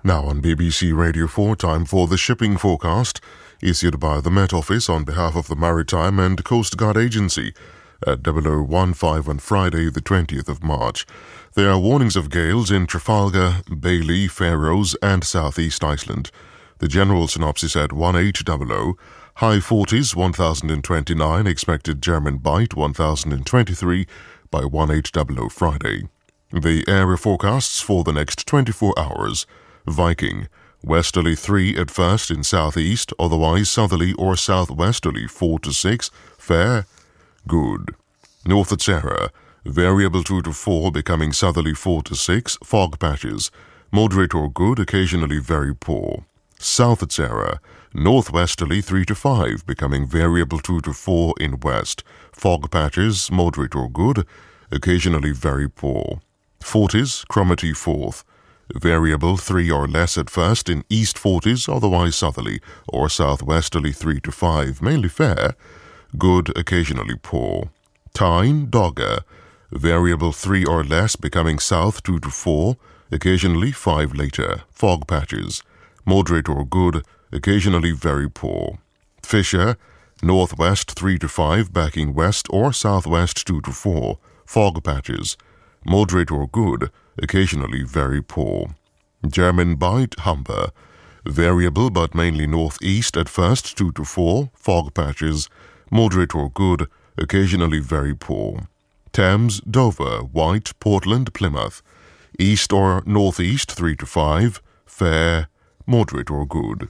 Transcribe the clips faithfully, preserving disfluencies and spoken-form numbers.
Now on B B C Radio four, time for the shipping forecast, issued by the Met Office on behalf of the Maritime and Coast Guard Agency at double oh one five on Friday, the twentieth of March. There are warnings of gales in Trafalgar, Bailey, Faroes and Southeast Iceland. The general synopsis at one eight hundred, high forties, one thousand twenty-nine, expected German bite one thousand twenty-three by one eight hundred Friday. The area forecasts for the next twenty-four hours. Viking, westerly three at first in southeast, otherwise southerly or southwesterly four to six, fair, good. North at Sarah, variable two to four, becoming southerly four to six, fog patches, moderate or good, occasionally very poor. South at Sarah, northwesterly three to five, becoming variable two to four in west, fog patches, moderate or good, occasionally very poor. forties, Cromarty fourth, variable three or less at first in east forties, otherwise southerly or southwesterly three to five, mainly fair, good, occasionally poor. Tyne, Dogger, variable three or less, becoming south two to four, occasionally five later, fog patches, moderate or good, occasionally very poor. Fisher, northwest three to five, backing west or southwest two to four, fog patches, moderate or good, occasionally very poor. German bite, Humber, variable but mainly northeast at first two to four, fog patches, moderate or good, occasionally very poor. Thames, Dover, White, Portland, Plymouth, east or northeast three to five, fair, moderate or good.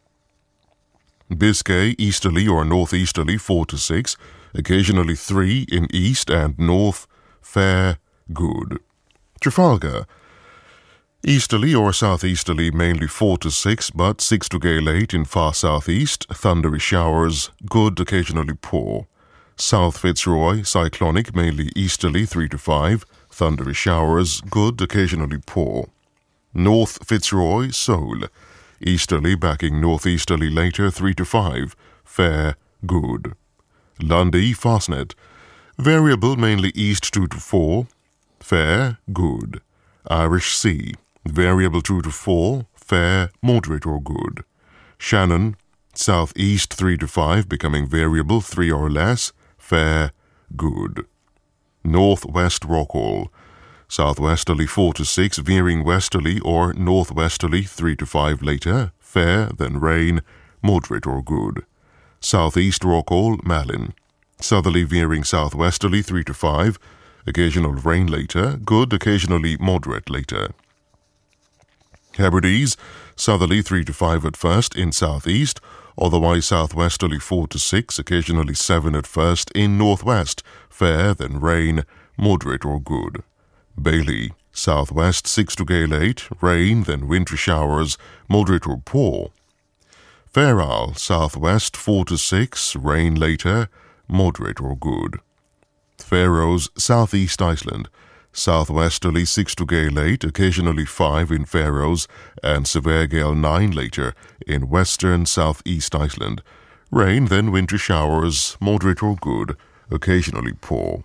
Biscay, easterly or northeasterly four to six, occasionally three in east and north, fair, good. Trafalgar, easterly or southeasterly mainly four to six, but six to gale eight in far southeast, thundery showers, good, occasionally poor. South Fitzroy, cyclonic mainly easterly three to five, thundery showers, good, occasionally poor. North Fitzroy, Seoul, easterly backing northeasterly later three to five, fair, good. Lundy, Fastnet, variable mainly east two to four, fair, good. Irish Sea, variable two to four, fair, moderate or good. Shannon, southeast three to five, becoming variable three or less, fair, good. Northwest Rockall, southwesterly four to six, veering westerly or northwesterly three to five later, fair, then rain, moderate or good. Southeast Rockall, Malin, southerly veering southwesterly three to five, occasional rain later, good, occasionally moderate later. Hebrides, southerly three to five at first in southeast, otherwise southwesterly four to six, occasionally seven at first in northwest, fair, then rain, moderate or good. Bailey, southwest six to gale eight, rain, then wintry showers, moderate or poor. Fair Isle, southwest four to six, rain later, moderate or good. Faroes, southeast Iceland, southwesterly six to gale eight, occasionally five in Faroes, and severe gale nine later in western southeast Iceland. Rain, then wintry showers, moderate or good, occasionally poor.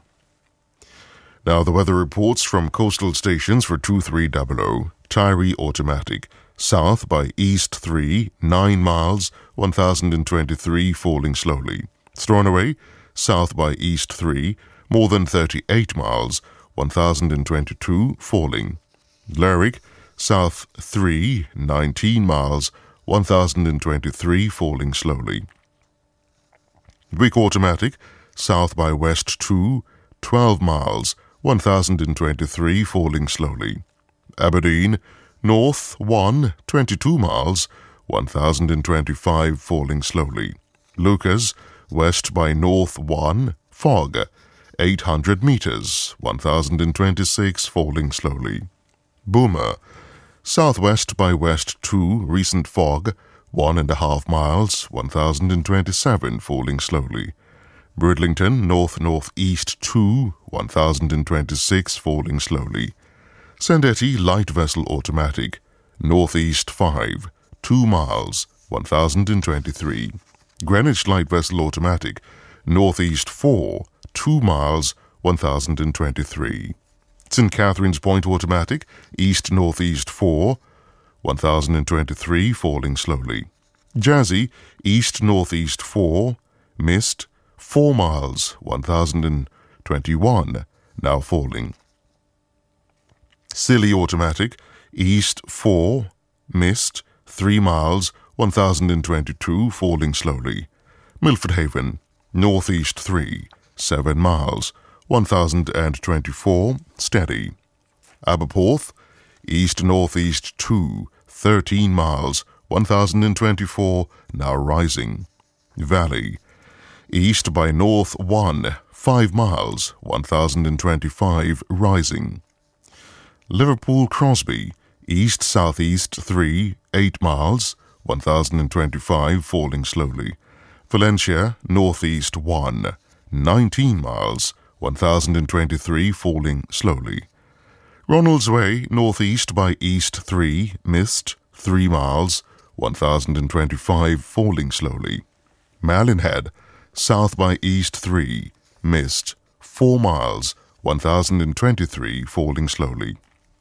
Now the weather reports from coastal stations for two three hundred, Tyree automatic, south by east three, nine miles, one thousand twenty-three, falling slowly. Stornoway, south by east three, more than thirty-eight miles, one thousand twenty-two, falling. Lerwick, south three, nineteen miles, one thousand twenty-three, falling slowly. Wick automatic, south by west two, twelve miles, one thousand twenty-three, falling slowly. Aberdeen, north one, twenty-two miles, one thousand twenty-five, falling slowly. Lucas, west by north one, fog, eight hundred meters, one thousand twenty-six, falling slowly. Boomer, southwest by west two, recent fog, one and a half miles, one thousand twenty-seven, falling slowly. Bridlington, north-northeast two, one thousand twenty-six, falling slowly. Sandetti, light vessel automatic, northeast five, two miles, one thousand twenty-three. Greenwich, light vessel automatic, northeast four, two miles, one thousand twenty-three. Saint Catherine's Point automatic, east-northeast four, one thousand twenty-three, falling slowly. Jersey, east-northeast four, mist, four miles, one thousand twenty-one, now falling. Scilly automatic, east four, mist, three miles, one thousand twenty-two, falling slowly. Milford Haven, northeast three, seven miles, one thousand twenty-four, steady. Aberporth, east-northeast two, thirteen miles, one thousand twenty-four, now rising. Valley, east by north one, five miles, one thousand twenty-five, rising. Liverpool Crosby, east-southeast three, eight miles, one thousand twenty-five, falling slowly. Valencia, northeast one, nineteen miles, one thousand twenty-three, falling slowly. Ronalds Way, northeast by east three, mist, three miles, one thousand twenty-five, falling slowly. Malinhead, south by east three, mist, four miles, one thousand twenty-three, falling slowly.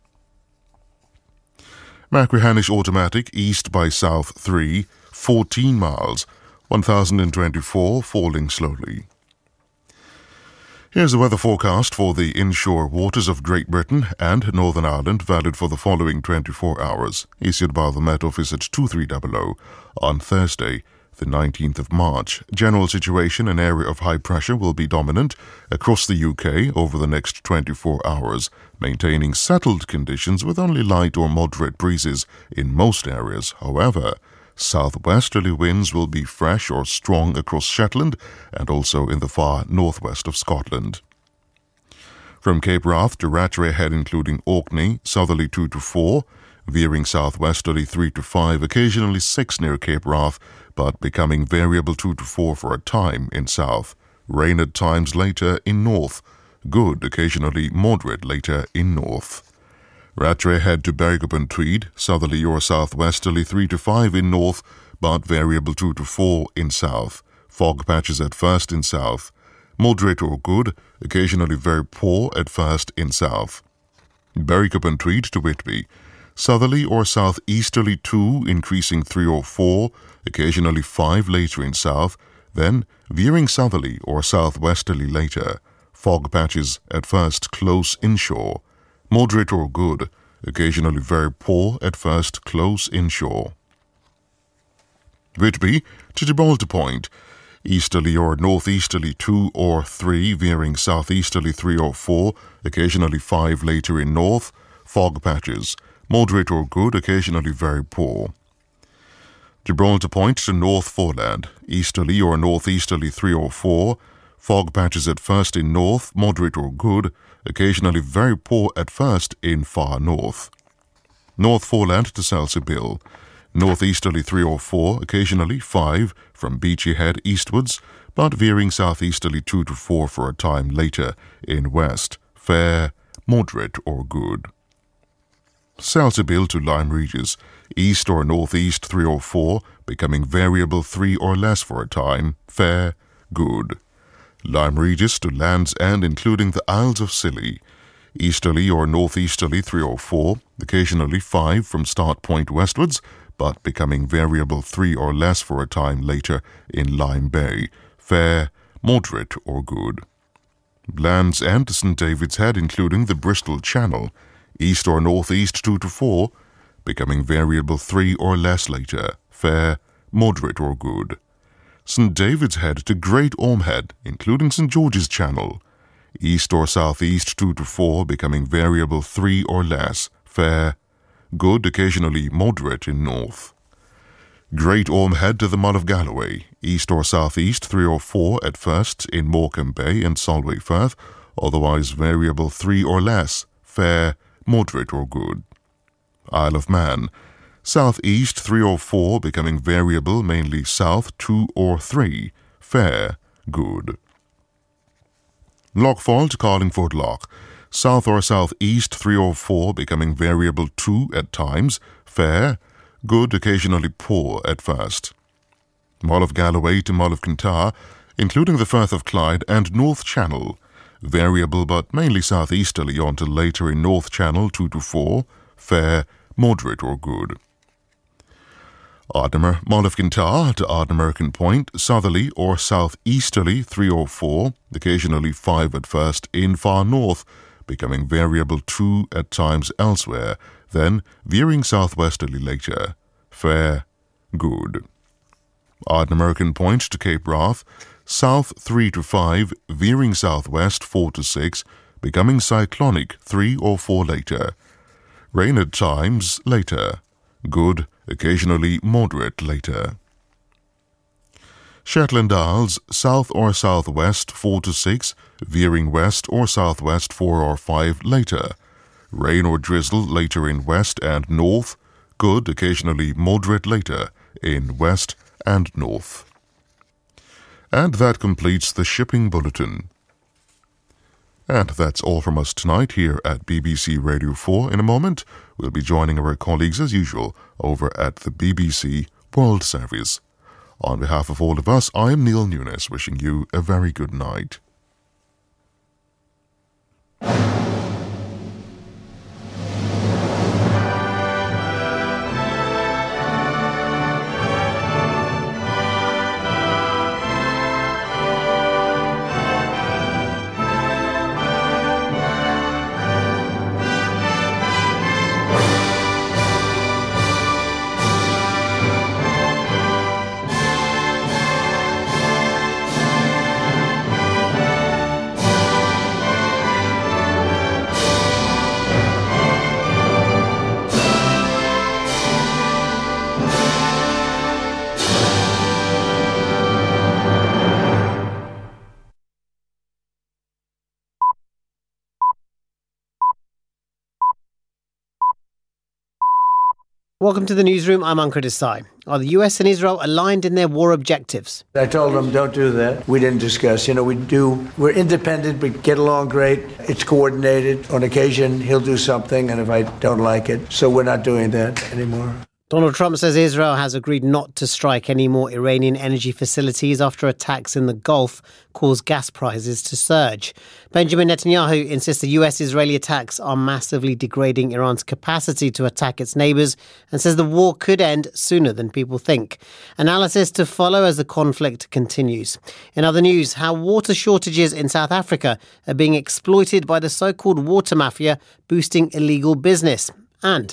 Machrihanish automatic, east by south three, fourteen miles, one thousand twenty-four, falling slowly. Here's the weather forecast for the inshore waters of Great Britain and Northern Ireland, valid for the following twenty-four hours, issued by the Met Office at two three zero zero on Thursday, the nineteenth of March. General situation: an area of high pressure will be dominant across the U K over the next twenty-four hours, maintaining settled conditions with only light or moderate breezes in most areas. However, southwesterly winds will be fresh or strong across Shetland and also in the far northwest of Scotland. From Cape Wrath to Rattray Head, including Orkney, southerly two to four, veering southwesterly three to five, occasionally six near Cape Wrath, but becoming variable two to four for a time in south. Rain at times later in north. Good, occasionally moderate later in north. Rattray Head to Berwick upon Tweed, southerly or southwesterly three to five in north, but variable two to four in south. Fog patches at first in south. Moderate or good, occasionally very poor at first in south. Berwick upon Tweed to Whitby, southerly or southeasterly two, increasing three or four, occasionally five later in south, then veering southerly or southwesterly later. Fog patches at first close inshore. Moderate or good, occasionally very poor at first close inshore. Whitby to Gibraltar Point, easterly or northeasterly two or three, veering southeasterly three or four, occasionally five later in north. Fog patches, moderate or good, occasionally very poor. Gibraltar Point to North Foreland, easterly or northeasterly three or four, fog patches at first in north, moderate or good, occasionally very poor at first in far north. North Foreland to Selsey Bill, northeasterly three or four, occasionally five from Beachy Head eastwards, but veering southeasterly two to four for a time later in west, fair, moderate or good. Selsey Bill to Lyme Regis, east or northeast three or four, becoming variable three or less for a time, fair, good. Lyme Regis to Land's End, including the Isles of Scilly, easterly or northeasterly three or four, occasionally five from start point westwards, but becoming variable three or less for a time later in Lyme Bay, fair, moderate or good. Land's End to Saint David's Head, including the Bristol Channel, east or northeast two to four, becoming variable three or less later, fair, moderate or good. Saint David's Head to Great Ormhead, including Saint George's Channel, east or southeast two to four, becoming variable three or less, fair, good, occasionally moderate in north. Great Ormhead to the Mull of Galloway, east or southeast three or four at first in Morecambe Bay and Solway Firth, otherwise variable three or less, fair, moderate or good. Isle of Man, southeast three or four, becoming variable mainly south two or three, fair, good. Lochfall to Carlingford Loch, south or southeast three or four, becoming variable two at times, fair, good, occasionally poor at first. Mull of Galloway to Mull of Kintyre, including the Firth of Clyde and North Channel, variable but mainly southeasterly until later in North Channel two to four, fair, moderate or good. Ardnamurr Molefkintar to Ardnamurchan Point, southerly or southeasterly three or four, occasionally five at first in far north, becoming variable two at times elsewhere, then veering southwesterly later. Fair, good. Ardnamurchan Point to Cape Wrath, south three to five, veering southwest four to six, becoming cyclonic three or four later. Rain at times later. Good, occasionally moderate later. Shetland Isles, south or southwest four to six, veering west or southwest four or five later. Rain or drizzle later in west and north. Good, occasionally moderate later in west and north. And that completes the shipping bulletin. And that's all from us tonight here at B B C Radio four. In a moment, we'll be joining our colleagues as usual over at the B B C World Service. On behalf of all of us, I am Neil Nunes, wishing you a very good night. Welcome to the newsroom. I'm Ankur Desai. Are the U S and Israel aligned in their war objectives? I told them, don't do that. We didn't discuss. You know, we do. We're independent. We get along great. It's coordinated. On occasion, he'll do something, and if I don't like it, so we're not doing that anymore. Donald Trump says Israel has agreed not to strike any more Iranian energy facilities after attacks in the Gulf caused gas prices to surge. Benjamin Netanyahu insists the U S-Israeli attacks are massively degrading Iran's capacity to attack its neighbours and says the war could end sooner than people think. Analysis to follow as the conflict continues. In other news, how water shortages in South Africa are being exploited by the so-called water mafia, boosting illegal business. And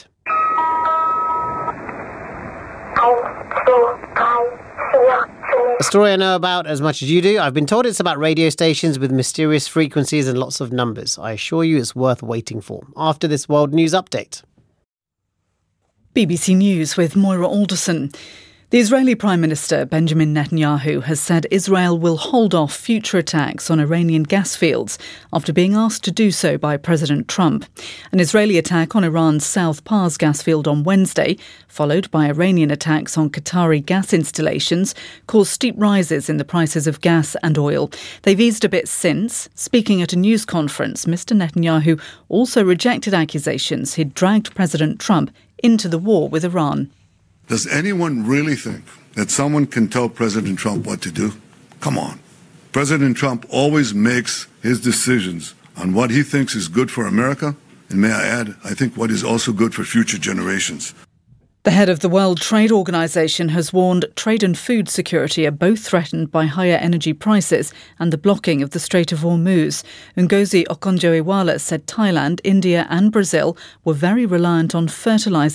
a story I know about as much as you do. I've been told it's about radio stations with mysterious frequencies and lots of numbers. I assure you it's worth waiting for. After this World News Update. B B C News with Moira Alderson. The Israeli Prime Minister Benjamin Netanyahu has said Israel will hold off future attacks on Iranian gas fields after being asked to do so by President Trump. An Israeli attack on Iran's South Pars gas field on Wednesday, followed by Iranian attacks on Qatari gas installations, caused steep rises in the prices of gas and oil. They've eased a bit since. Speaking at a news conference, Mister Netanyahu also rejected accusations he'd dragged President Trump into the war with Iran. Does anyone really think that someone can tell President Trump what to do? Come on. President Trump always makes his decisions on what he thinks is good for America, and may I add, I think what is also good for future generations. The head of the World Trade Organization has warned trade and food security are both threatened by higher energy prices and the blocking of the Strait of Hormuz. Ngozi Okonjo-Iweala said Thailand, India and Brazil were very reliant on fertilizer